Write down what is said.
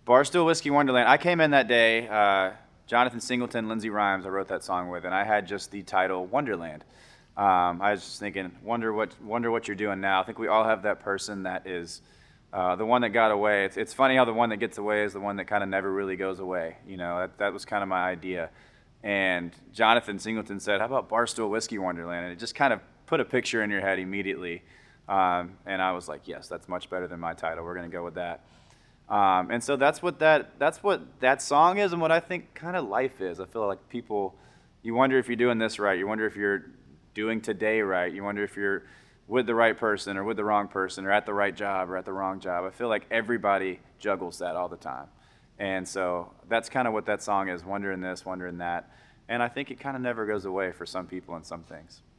Barstool Whiskey Wonderland. I came in that day. Jonathan Singleton, Lindsey Rhymes, I wrote that song with, and I had just the title Wonderland. I was just thinking, wonder what you're doing now. I think we all have that person that is the one that got away. It's funny how the one that gets away is the one that kind of never really goes away. You know, that was kind of my idea. And Jonathan Singleton said, "How about Barstool Whiskey Wonderland?" And it just kind of put a picture in your head immediately. And I was like, yes, that's much better than my title. We're going to go with that. And so that's what that song is, and what I think kind of life is. I feel like people, you wonder if you're doing this right. You wonder if you're doing today right. You wonder if you're with the right person or with the wrong person, or at the right job or at the wrong job. I feel like everybody juggles that all the time. And so that's kind of what that song is, wondering this, wondering that. And I think it kind of never goes away for some people and some things.